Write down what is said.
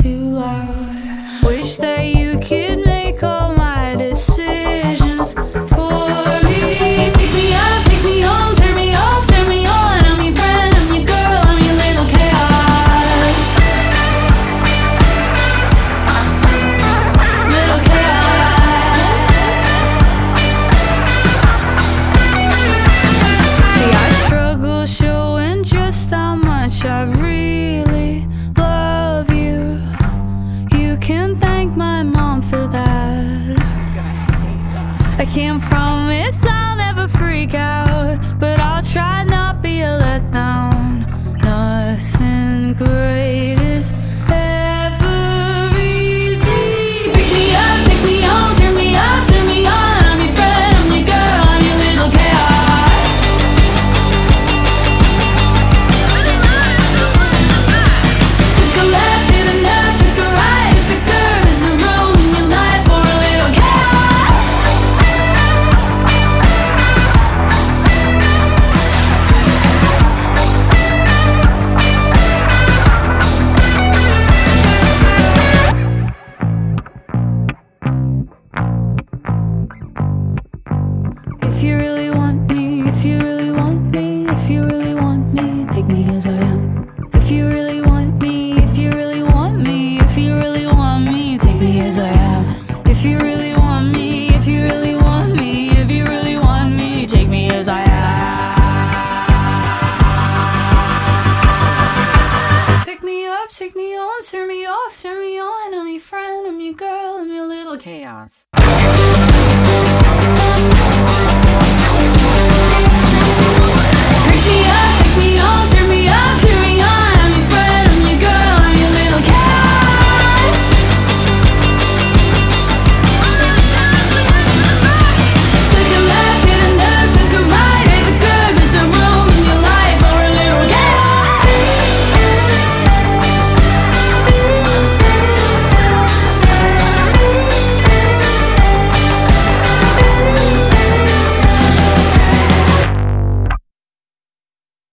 too loud. Wish that you could make all my decisions for me. Pick me up, take me home, turn me off, turn me on. I'm your friend, I'm your girl, I'm your little chaos. Little chaos. See, I struggle showing just how much I really love you. You can thank my mom for that. I can't promise I'll never freak out, but I'll try not be a letdown. Nothing great is ever easy. Pick me up, take me home, turn me up, turn me on. I'm your friend, I'm your girl, I'm your little chaos. Took a left, hit a nerve, took a right, hit the curve. Is the room in your life for a little chaos? If you really want me, if you really want me, if you really want me, take me as I am. If you really want me, if you really want me, if you really want me, take me as I am. If you really want me, if you really want me, if you really want me, take me as I am. Pick me up, take me home, turn me off, turn me on. I'm your friend, I'm your girl, I'm your little chaos.